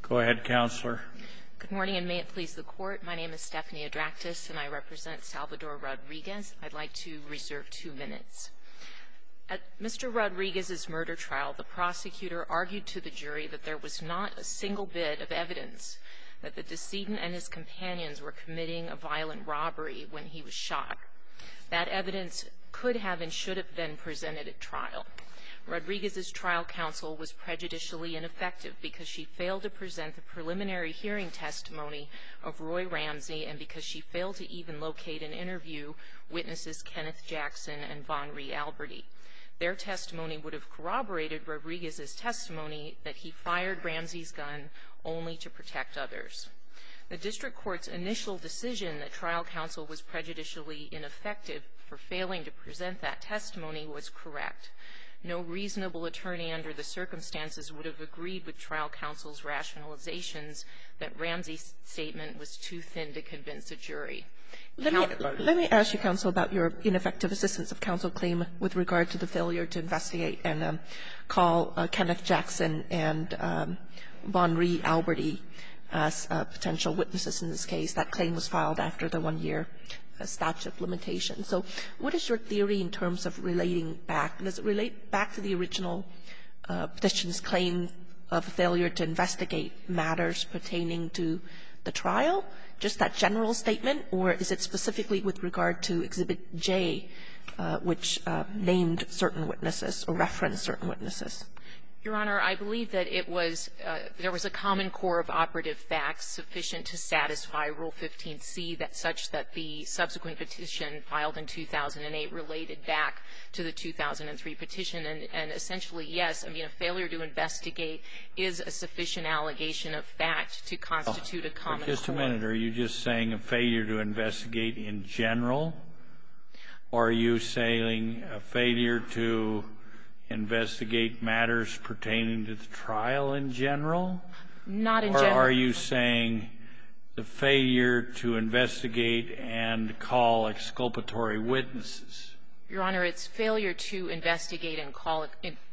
Go ahead, Counselor. Good morning, and may it please the Court. My name is Stephanie Adractis, and I represent Salvador Rodriguez. I'd like to reserve 2 minutes. At Mr. Rodriguez's murder trial, the prosecutor argued to the jury that there was not a single bit of evidence that the decedent and his companions were committing a violent robbery when he was shot. That evidence could have and should have been presented at trial. Rodriguez's trial counsel was prejudicially ineffective because she failed to present the preliminary hearing testimony of Roy Ramsey and because she failed to even locate and interview witnesses Kenneth Jackson and Von Ree Alberti. Their testimony would have corroborated Rodriguez's testimony that he fired Ramsey's gun only to protect others. The district court's initial decision that trial counsel was prejudicially ineffective for failing to present that testimony was correct. No reasonable attorney under the circumstances would have agreed with trial counsel's rationalizations that Ramsey's statement was too thin to convince a jury. Let me ask you, counsel, about your ineffective assistance of counsel claim with regard to the failure to investigate and call Kenneth Jackson and Von Ree Alberti as potential witnesses in this case. That claim was filed after the 1-year statute of limitations. So what is your theory in terms of relating back? Does it relate back to the original petition's claim of failure to investigate matters pertaining to the trial, just that general statement, or is it specifically with regard to Exhibit J, which named certain witnesses or referenced certain witnesses? Your Honor, I believe that it was there was a common core of operative facts sufficient to satisfy Rule 15c that such that the subsequent petition filed in 2008 related back to the 2003 petition. And essentially, yes, I mean, a failure to investigate is a sufficient allegation of fact to constitute a common core. Just a minute. Are you just saying a failure to investigate in general? Or are you saying a failure to investigate matters pertaining to the trial in general? Not in general. Or are you saying the failure to investigate and call exculpatory witnesses? Your Honor, it's failure to investigate and call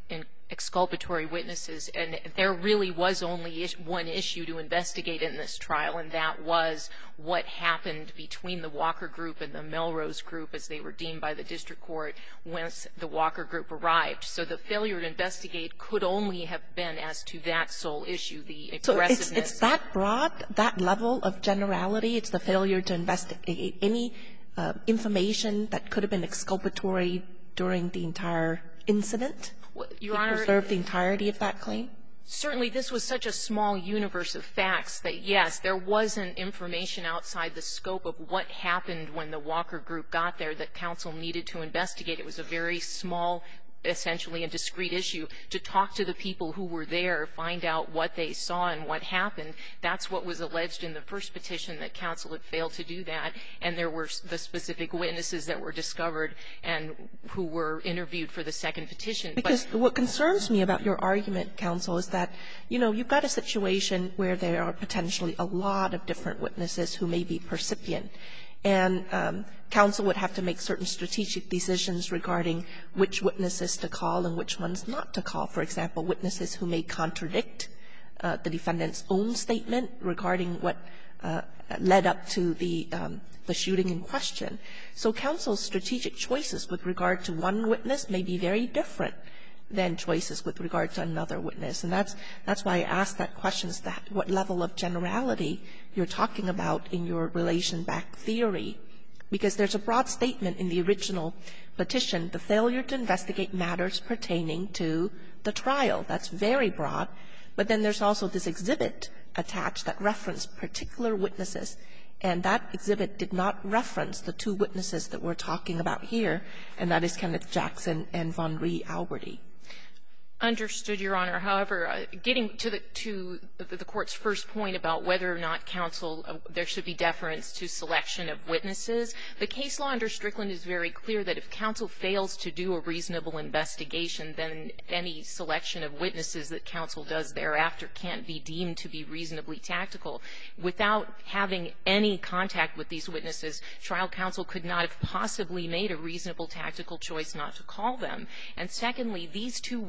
exculpatory witnesses. And there really was only one issue to investigate in this trial, and that was what happened between the Walker Group and the Melrose Group, as they were deemed by the district court, once the Walker Group arrived. So the failure to investigate could only have been as to that sole issue, the aggressiveness. So it's that broad, that level of generality? It's the failure to investigate any information that could have been exculpatory during the entire incident? Your Honor, preserve the entirety of that claim? Certainly, this was such a small universe of facts that, yes, there wasn't information outside the scope of what happened when the Walker Group got there that counsel needed to investigate. It was a very small, essentially a discrete issue to talk to the people who were there, find out what they saw and what happened. That's what was alleged in the first petition, that counsel had failed to do that, and there were the specific witnesses that were discovered and who were interviewed for the second petition. Because what concerns me about your argument, counsel, is that, you know, you've got a situation where there are potentially a lot of different witnesses who may be percipient, and counsel would have to make certain strategic decisions regarding which witnesses to call and which ones not to call. For example, witnesses who may contradict the defendant's own statement regarding what led up to the shooting in question. So counsel's strategic choices with regard to one witness may be very different than choices with regard to another witness. And that's why I asked that question, is that what level of generality you're talking about in your relation back theory. Because there's a broad statement in the original petition, the failure to investigate matters pertaining to the trial. That's very broad. But then there's also this exhibit attached that referenced particular witnesses, and that exhibit did not reference the two witnesses that we're talking about here, and that is Kenneth Jackson and Von Ree Alberti. Understood, Your Honor. However, getting to the Court's first point about whether or not counsel, there should be deference to selection of witnesses, the case law under Strickland is very clear that if counsel fails to do a reasonable investigation, then any selection of witnesses that counsel does thereafter can't be deemed to be reasonably tactical. Without having any contact with these witnesses, trial counsel could not have possibly made a reasonable tactical choice not to call them. And secondly, these two witnesses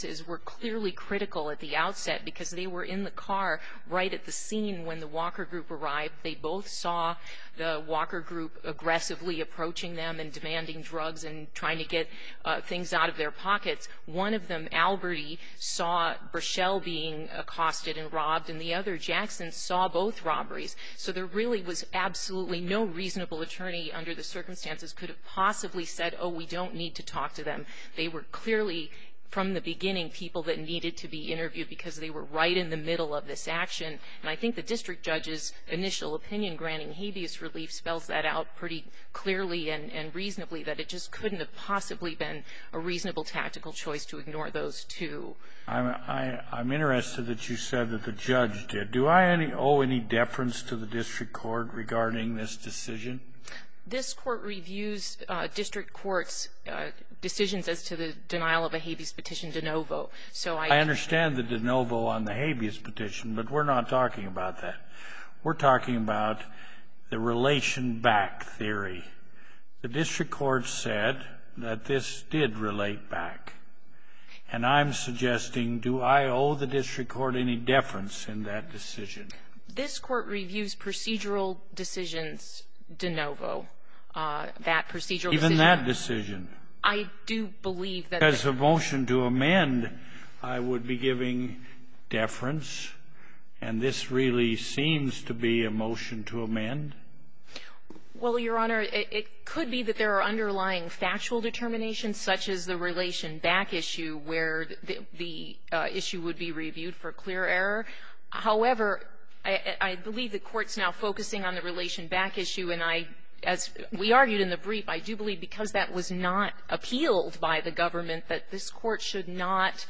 witnesses were clearly critical at the outset because they were in the car right at the scene when the Walker Group arrived. They both saw the Walker Group aggressively approaching them and demanding drugs and trying to get things out of their pockets. One of them, Alberti, saw Burchell being accosted and robbed, and the other, Jackson, saw both robberies. So there really was absolutely no reasonable attorney under the circumstances could have possibly said, oh, we don't need to talk to them. They were clearly, from the beginning, people that needed to be interviewed because they were right in the middle of this action. And I think the district judge's initial opinion granting habeas relief spells that out pretty clearly and reasonably, that it just couldn't have possibly been a reasonable tactical choice to ignore those two. I'm interested that you said that the judge did. Do I owe any deference to the district court regarding this decision? This court reviews district courts' decisions as to the denial of a habeas petition de novo. So I understand the de novo on the habeas petition, but we're not talking about that. We're talking about the relation back theory. The district court said that this did relate back. And I'm suggesting, do I owe the district court any deference in that decision? This court reviews procedural decisions de novo. That procedural decision. Even that decision. I do believe that. As a motion to amend, I would be giving deference, and this really seems to be a motion to amend. Well, Your Honor, it could be that there are underlying factual determinations, such as the relation back issue, where the issue would be reviewed for clear error. However, I believe the Court's now focusing on the relation back issue, and as we argued in the brief, I do believe because that was not appealed by the government, that this Court should not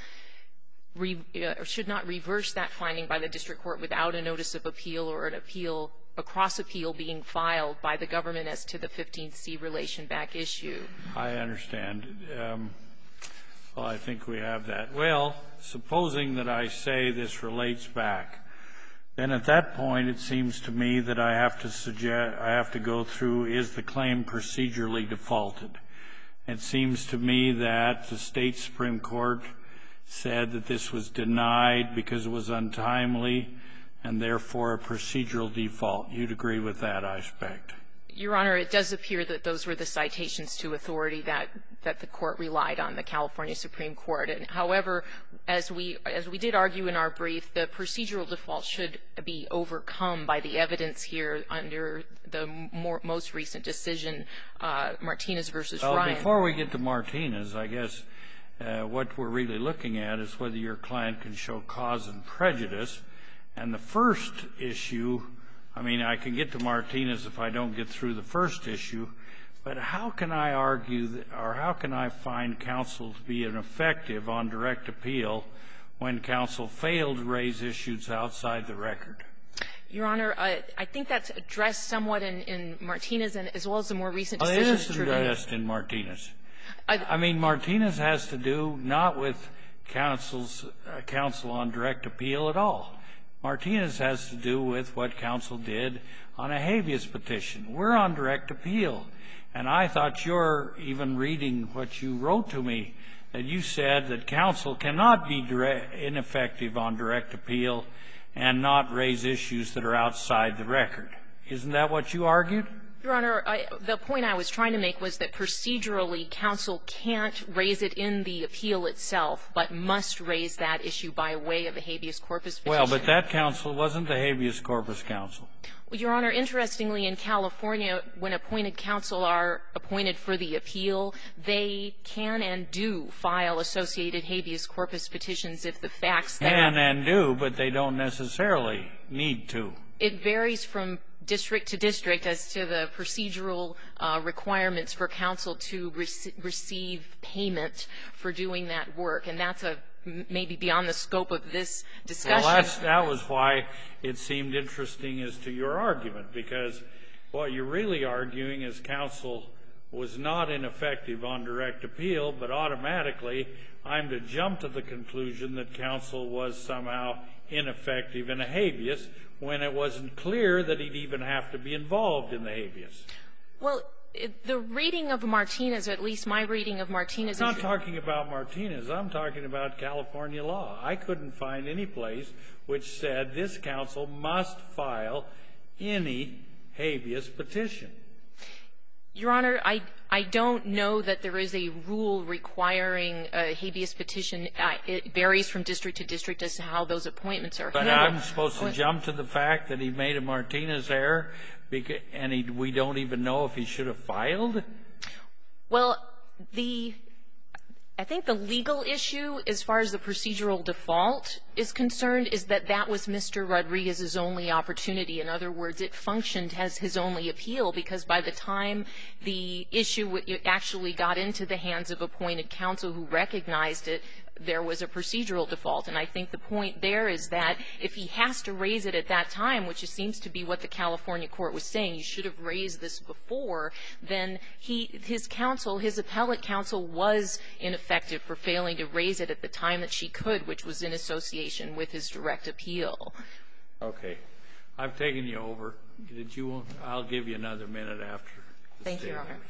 reverse that finding by the district court without a notice of appeal or an appeal, a cross-appeal being filed by the government as to the 15C relation back issue. I understand. Well, I think we have that. Well, supposing that I say this relates back, then at that point it seems to me that I have to go through, is the claim procedurally defaulted? It seems to me that the State Supreme Court said that this was denied because it was untimely and therefore a procedural default. You'd agree with that, I expect. Your Honor, it does appear that those were the citations to authority that the Court relied on, the California Supreme Court. And however, as we did argue in our brief, the procedural default should be overcome by the evidence here under the most recent decision, Martinez v. Ryan. Well, before we get to Martinez, I guess what we're really looking at is whether your client can show cause and prejudice. And the first issue, I mean, I can get to Martinez if I don't get through the first issue, but how can I argue that, or how can I find counsel to be ineffective on direct appeal when counsel failed to raise issues outside the record? Your Honor, I think that's addressed somewhat in Martinez and as well as the more recent decision. It is addressed in Martinez. I mean, Martinez has to do not with counsel on direct appeal at all. Martinez has to do with what counsel did on a habeas petition. We're on direct appeal. And I thought you're even reading what you wrote to me, that you said that counsel cannot be ineffective on direct appeal and not raise issues that are outside the record. Isn't that what you argued? Your Honor, the point I was trying to make was that procedurally, counsel can't raise it in the appeal itself, but must raise that issue by way of a habeas corpus petition. Well, but that counsel wasn't the habeas corpus counsel. Well, Your Honor, interestingly, in California, when appointed counsel are appointed for the appeal, they can and do file associated habeas corpus petitions if the facts that are. Can and do, but they don't necessarily need to. It varies from district to district as to the procedural requirements for counsel to receive payment for doing that work. And that's maybe beyond the scope of this discussion. Well, that was why it seemed interesting as to your argument, because what you're really arguing is counsel was not ineffective on direct appeal, but automatically I'm to jump to the conclusion that counsel was somehow ineffective in a habeas when it wasn't clear that he'd even have to be involved in the habeas. Well, the reading of Martinez, or at least my reading of Martinez, I'm not talking about Martinez. I'm talking about California law. I couldn't find any place which said this counsel must file any habeas petition. Your Honor, I don't know that there is a rule requiring a habeas petition. It varies from district to district as to how those appointments are handled. But I'm supposed to jump to the fact that he made a Martinez error, and we don't even know if he should have filed? Well, I think the legal issue, as far as the procedural default is concerned, is that that was Mr. Rodriguez's only opportunity. In other words, it functioned as his only appeal, because by the time the issue actually got into the hands of appointed counsel who recognized it, there was a procedural default. And I think the point there is that if he has to raise it at that time, which seems to be what the California court was saying, you should have raised this before, then his counsel, his appellate counsel, was ineffective for failing to raise it at the time that she could, which was in association with his direct appeal. Okay. I've taken you over. I'll give you another minute after. Thank you, Your Honor.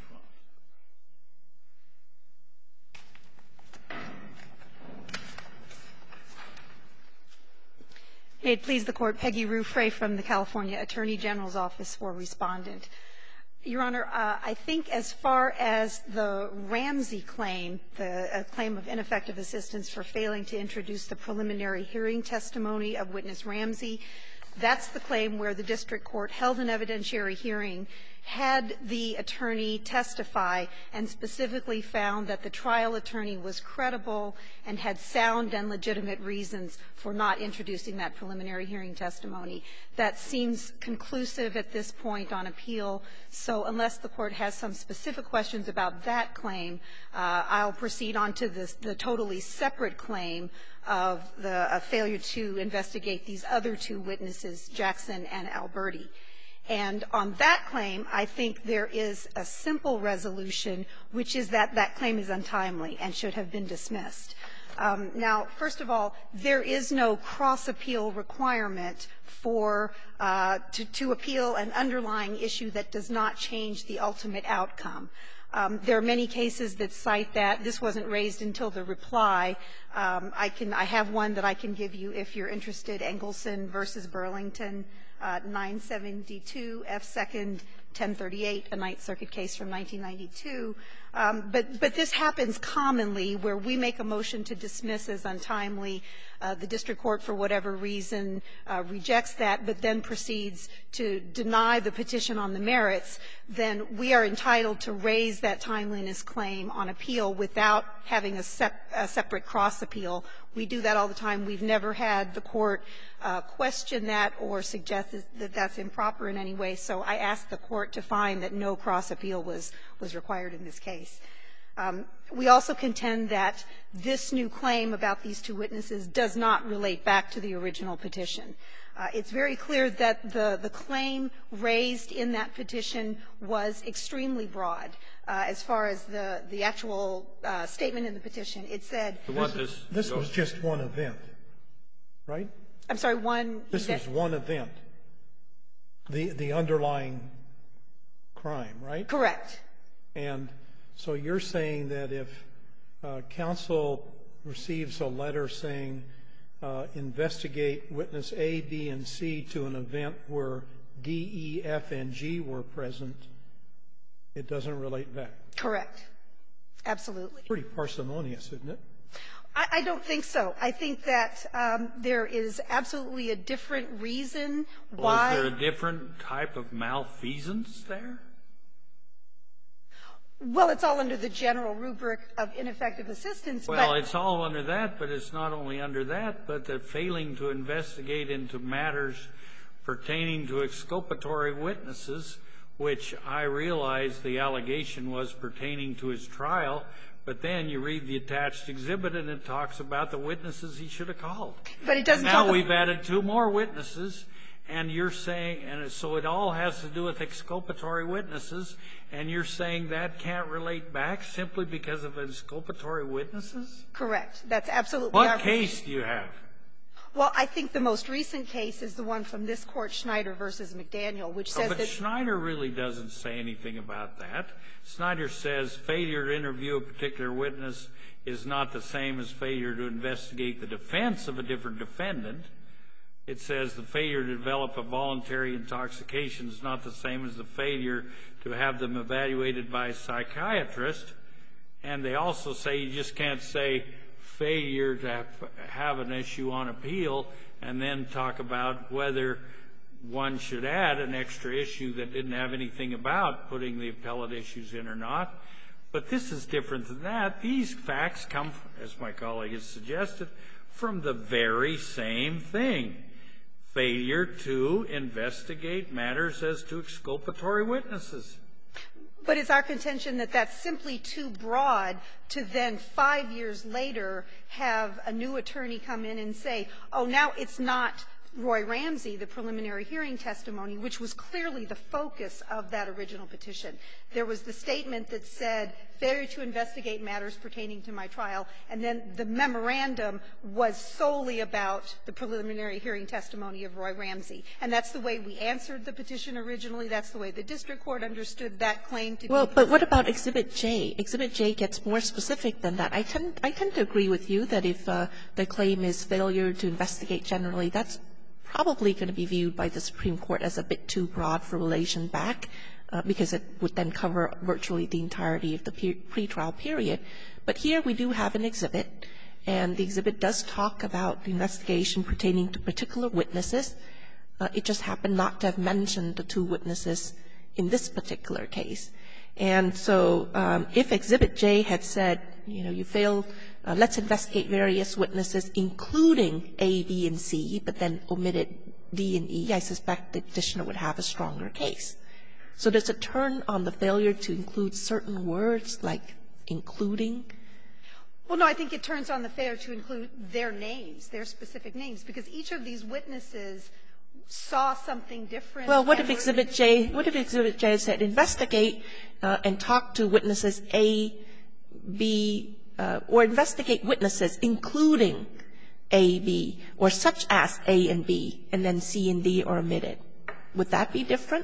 May it please the Court, Peggy Ruffray from the California Attorney General's Office for Respondent. Your Honor, I think as far as the Ramsey claim, the claim of ineffective assistance for failing to introduce the preliminary hearing testimony of witness Ramsey, that's the claim where the district court held an evidentiary hearing, had the attorney testify, and specifically found that the trial attorney was credible and had sound and legitimate reasons for not introducing that preliminary hearing testimony. That seems conclusive at this point on appeal. So unless the Court has some specific questions about that claim, I'll proceed on to the totally separate claim of the failure to investigate these other two witnesses, Jackson and Alberti. And on that claim, I think there is a simple resolution, which is that that claim is untimely and should have been dismissed. Now, first of all, there is no cross-appeal requirement for to appeal an underlying issue that does not change the ultimate outcome. There are many cases that cite that. This wasn't raised until the reply. I have one that I can give you if you're interested, Engelson v. Burlington, 972 F. 2nd 1038, a Ninth Circuit case from 1992. But this happens commonly where we make a motion to dismiss as untimely. The district court, for whatever reason, rejects that, but then proceeds to deny the petition on the merits. Then we are entitled to raise that timeliness claim on appeal without having a separate cross-appeal. We do that all the time. We've never had the Court question that or suggest that that's improper in any way. So I ask the Court to find that no cross-appeal was required in this case. We also contend that this new claim about these two witnesses does not relate back to the original petition. It's very clear that the claim raised in that petition was extremely broad. As far as the actual statement in the petition, it said this was just one event, right? I'm sorry, one event? This was one event, the underlying crime, right? Correct. And so you're saying that if counsel receives a letter saying investigate witness A, B, and C to an event where D, E, F, and G were present, it doesn't relate back? Correct. Absolutely. Pretty parsimonious, isn't it? I don't think so. I think that there is absolutely a different reason why. Was there a different type of malfeasance there? Well, it's all under the general rubric of ineffective assistance. Well, it's all under that, but it's not only under that, but the failing to investigate into matters pertaining to exculpatory witnesses, which I realize the allegation was pertaining to his trial, but then you read the attached exhibit and it talks about the witnesses he should have called. But it doesn't now we've added two more witnesses, and you're saying, and so it all has to do with exculpatory witnesses, and you're saying that can't relate back simply because of exculpatory witnesses? Correct. That's absolutely What case do you have? Well, I think the most recent case is the one from this Court, Schneider v. McDaniel, which says that — But Schneider really doesn't say anything about that. Schneider says failure to interview a particular witness is not the same as failure to investigate the defense of a different defendant. It says the failure to develop a voluntary intoxication is not the same as the failure to have them evaluated by a psychiatrist. And they also say you just can't say failure to have an issue on appeal and then talk about whether one should add an extra issue that didn't have anything about putting the appellate issues in or not. But this is different than that. These facts come, as my colleague has suggested, from the very same thing, failure to investigate matters as to exculpatory witnesses. But it's our contention that that's simply too broad to then 5 years later have a new attorney come in and say, oh, now it's not Roy Ramsey, the preliminary hearing testimony, which was clearly the focus of that original petition. There was the statement that said failure to investigate matters pertaining to my trial, and then the memorandum was solely about the preliminary hearing testimony of Roy Ramsey. And that's the way we answered the petition originally. That's the way the district court understood that claim to be. Well, but what about Exhibit J? Exhibit J gets more specific than that. I tend to agree with you that if the claim is failure to investigate generally, that's probably going to be viewed by the Supreme Court as a bit too broad for relation back, because it would then cover virtually the entirety of the pretrial period. But here we do have an exhibit, and the exhibit does talk about the investigation pertaining to particular witnesses. It just happened not to have mentioned the two witnesses in this particular case. And so if Exhibit J had said, you know, you failed, let's investigate various witnesses, including A, B, and C, but then omitted D and E, I suspect the petitioner would have a stronger case. So does it turn on the failure to include certain words, like including? Well, no, I think it turns on the failure to include their names, their specific names, because each of these witnesses saw something different. Well, what if Exhibit J said investigate and talk to witnesses A, B, or investigate witnesses including A, B, or such as A and B, and then C and D are omitted? Would that be different?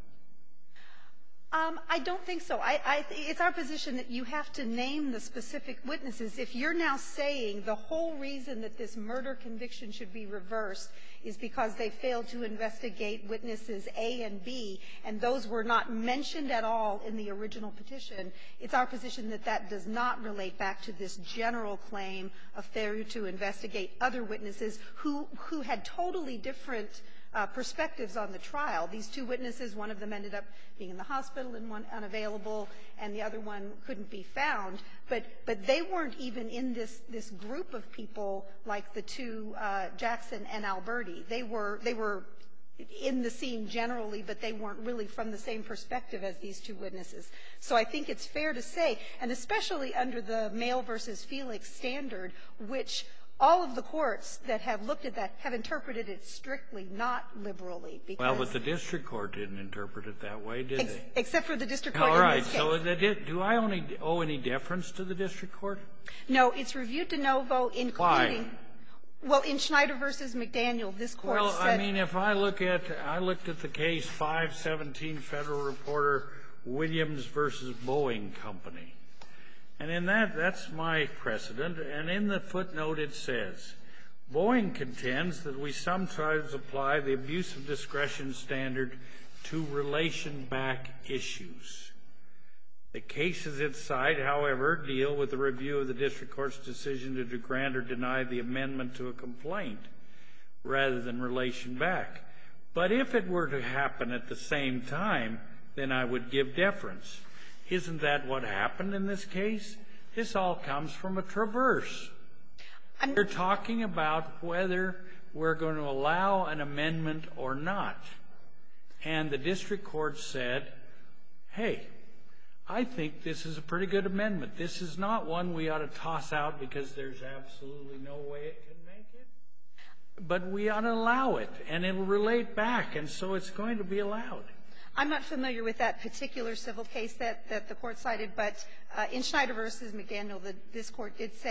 I don't think so. It's our position that you have to name the specific witnesses. If you're now saying the whole reason that this murder conviction should be reversed is because they failed to investigate witnesses A and B, and those were not mentioned at all in the original petition, it's our position that that does not relate back to this general claim of failure to investigate other witnesses who had totally different perspectives on the trial. These two witnesses, one of them ended up being in the hospital and one unavailable, and the other one couldn't be found. But they weren't even in this group of people like the two, Jackson and Alberti. They were in the scene generally, but they weren't really from the same perspective as these two witnesses. So I think it's fair to say, and especially under the Mail versus Felix standard, which all of the courts that have looked at that have interpreted it strictly, not liberally. Well, but the district court didn't interpret it that way, did they? Except for the district court in this case. All right. So do I only owe any deference to the district court? No. It's reviewed de novo, including Why? Well, in Schneider versus McDaniel, this court said. Well, I mean, if I looked at the case 517 Federal Reporter Williams versus Boeing Company. And in that's my precedent. And in the footnote it says, Boeing contends that we sometimes apply the abuse of discretion standard to relation back issues. The cases it cite, however, deal with the review of the district court's decision to grant or deny the amendment to a complaint rather than relation back. But if it were to happen at the same time, then I would give deference. Isn't that what happened in this case? This all comes from a traverse. We're talking about whether we're going to allow an amendment or not. And the district court said, hey, I think this is a pretty good amendment. This is not one we ought to toss out because there's absolutely no way it can make it. But we ought to allow it, and it will relate back, and so it's going to be allowed. I'm not familiar with that particular civil case that the court cited, but in Schneider versus McDaniel, this court did say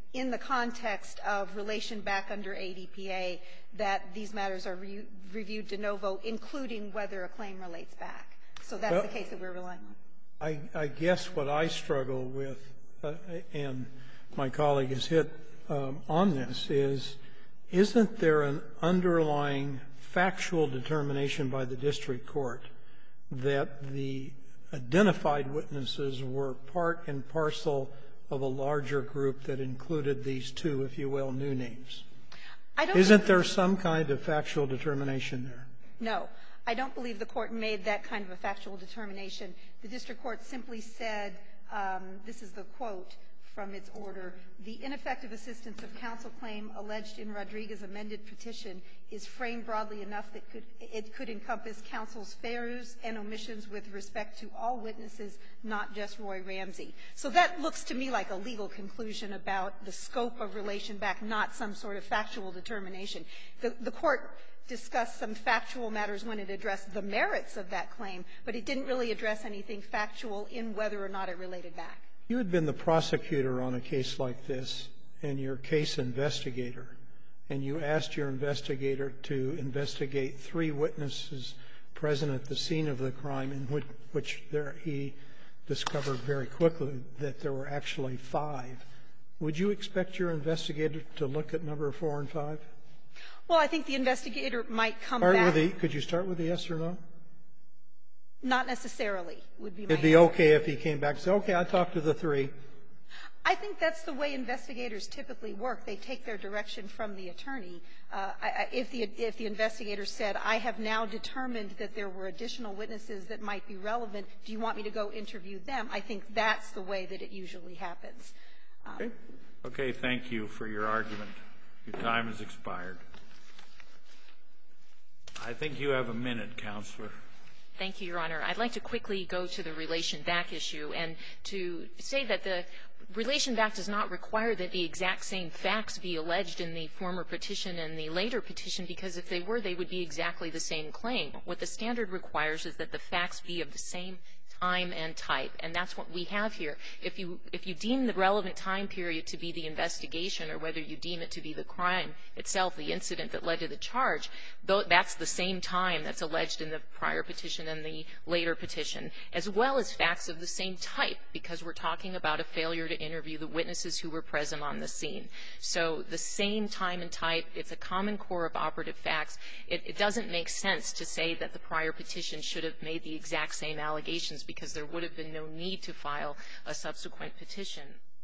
in the context of relation back under ADPA, that these matters are reviewed de novo, including whether a claim relates back. So that's the case that we're relying on. I guess what I struggle with, and my colleague has hit on this, is, isn't there an underlying factual determination by the district court that the identified witnesses were part and parcel of a larger group that included these two, if you will, new names? Isn't there some kind of factual determination there? No. I don't believe the Court made that kind of a factual determination. The district court simply said, this is the quote from its order, "The ineffective assistance of counsel claim alleged in Rodriguez's amended petition is framed broadly enough that it could encompass counsel's failures and omissions with respect to all witnesses, not just Roy Ramsey." So that looks to me like a legal conclusion about the scope of relation back, not some sort of factual determination. The Court discussed some factual matters when it addressed the merits of that claim, but it didn't really address anything factual in whether or not it related back. You had been the prosecutor on a case like this, and your case investigator, and you asked your investigator to investigate 3 witnesses present at the scene of the crime, in which he discovered very quickly that there were actually 5. Would you expect your investigator to look at number 4 and 5? Well, I think the investigator might come back. Could you start with the yes or no? Not necessarily would be my answer. It'd be okay if he came back and said, okay, I talked to the 3. I think that's the way investigators typically work. They take their direction from the attorney. If the investigator said, I have now determined that there were additional witnesses that might be relevant, do you want me to go interview them? I think that's the way that it usually happens. Okay. Thank you for your argument. Your time has expired. I think you have a minute, Counselor. Thank you, Your Honor. I'd like to quickly go to the relation back issue and to say that the relation back does not require that the exact same facts be alleged in the former petition and the later petition, because if they were, they would be exactly the same claim. What the standard requires is that the facts be of the same time and type, and that's what we have here. If you deem the relevant time period to be the investigation, or whether you deem it to be the crime itself, the incident that led to the charge, that's the same time that's alleged in the prior petition and the later petition, as well as facts of the same type, because we're talking about a failure to interview the witnesses who were present on the scene. So the same time and type, it's a common core of operative facts. It doesn't make sense to say that the prior petition should have made the exact same allegations, because there would have been no need to file a subsequent petition.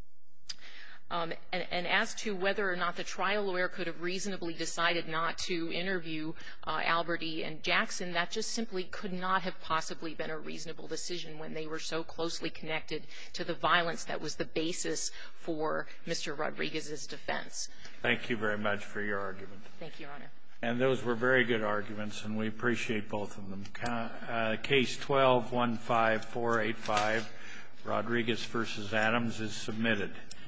And as to whether or not the trial lawyer could have reasonably decided not to interview Alberti and Jackson, that just simply could not have possibly been a reasonable decision when they were so closely connected to the violence that was the basis for Mr. Rodriguez's defense. Thank you very much for your argument. Thank you, Your Honor. And those were very good arguments, and we appreciate both of them. Case 12-15485, Rodriguez v. Adams, is submitted.